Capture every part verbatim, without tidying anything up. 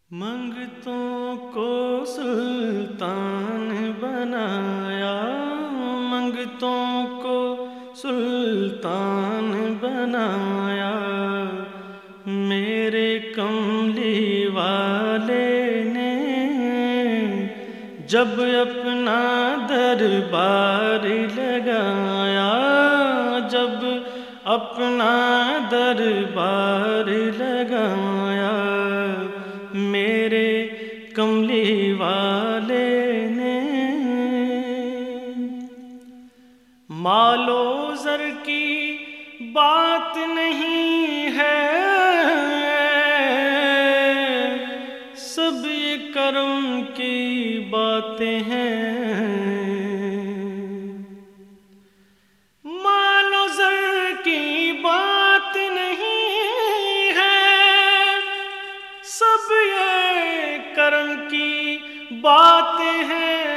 منگتوں کو سلطان بنایا، منگتوں کو سلطان بنایا، میرے کملی والے نے جب اپنا دربار لگایا، جب اپنا دربار لگایا، میرے کملی والے نے مال و زر کی بات نہیں ہے، سب یہ کرم کی باتیں ہیں، مال و زر کی بات نہیں ہے، سب یہ کرم کی باتیں ہیں،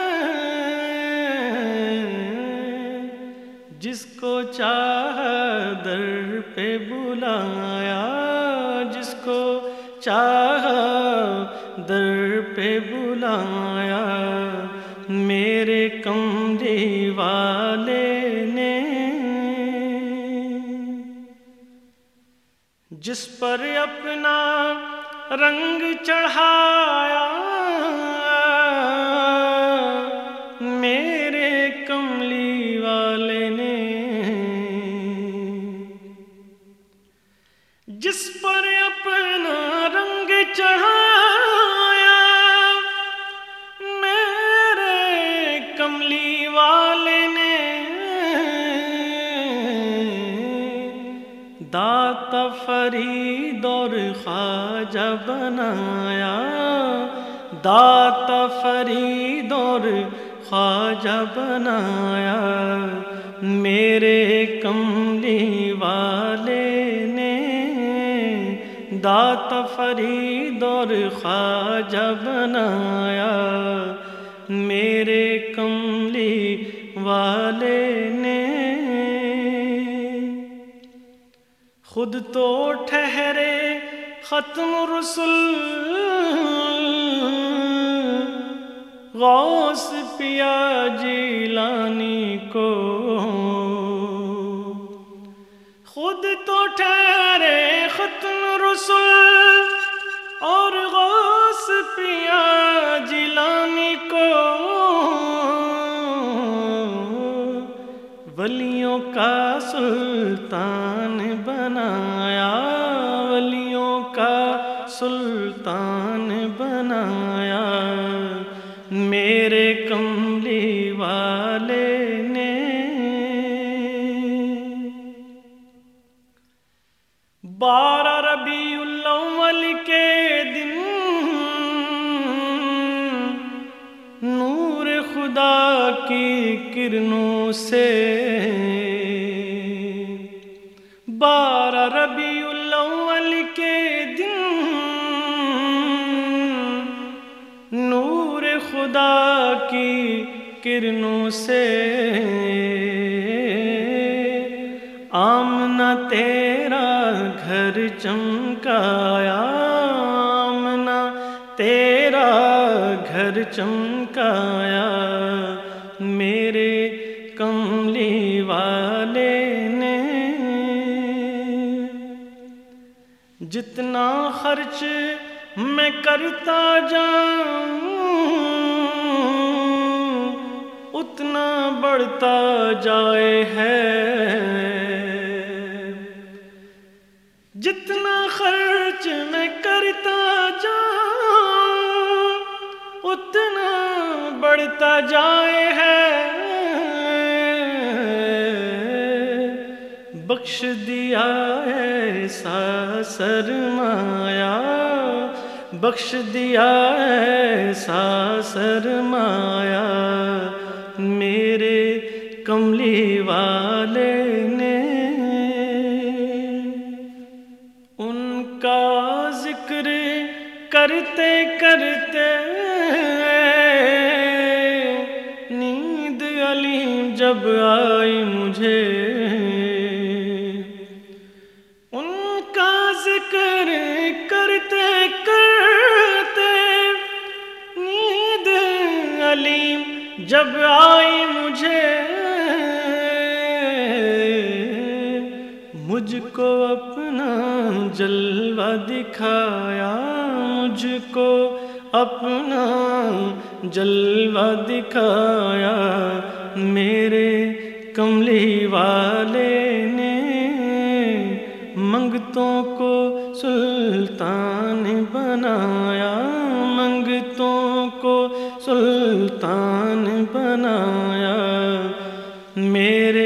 جس کو چاہا در پہ بلایا، جس کو چاہا در پہ بلایا، میرے کملی والے نے جس پر اپنا رنگ چڑھایا، میرے کملی والے نے جس پر اپنا رنگ چڑھایا، میرے کملی والے نے داتا فرید اور خواجہ بنایا، داتا فرید اور خواجہ بنایا، میرے کملی والے نے داتا فرید اور خواجہ بنایا، میرے کملی والے نے خود تو ٹھہرے ختم رسل، غوث پیا جیلانی کو، خود تو ٹھہرے ختم رسل اور غوث پیا جیلانی کو، ولیوں کا سلطان بنایا، ولیوں کا سلطان بنایا، میرے کملی والے نے بارہ ربیع الاول کے دن نور خدا کی کرنوں سے، بارہ ربیع الاول کے دن نور خدا کی کرنوں سے، آمنہ تیرا گھر چمکایا، آمنہ تیرا گھر چمکایا، میرے کملی والے نے جتنا خرچ میں کرتا جاؤں اتنا بڑھتا جائے ہے، جتنا خرچ میں کرتا جاؤں اتنا بڑھتا جائے ہے، بخش دیا ایسا سرمایہ، بخش دیا ایسا سرمایہ، میرے کملی والے نے ان کا ذکر کرتے کرتے نیند علیم جب آئی مجھے، ان کا ذکر کرتے کرتے جب آئی مجھے مجھ کو اپنا جلوہ دکھایا، مجھ کو اپنا جلوہ دکھایا، میرے کملی والے نے منگتوں کو سلطان بنایا، منگتوں کو سلطان بنایا، میرے